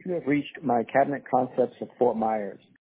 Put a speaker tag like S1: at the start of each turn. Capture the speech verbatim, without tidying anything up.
S1: You have reached My Cabinet Concepts of Fort Myers.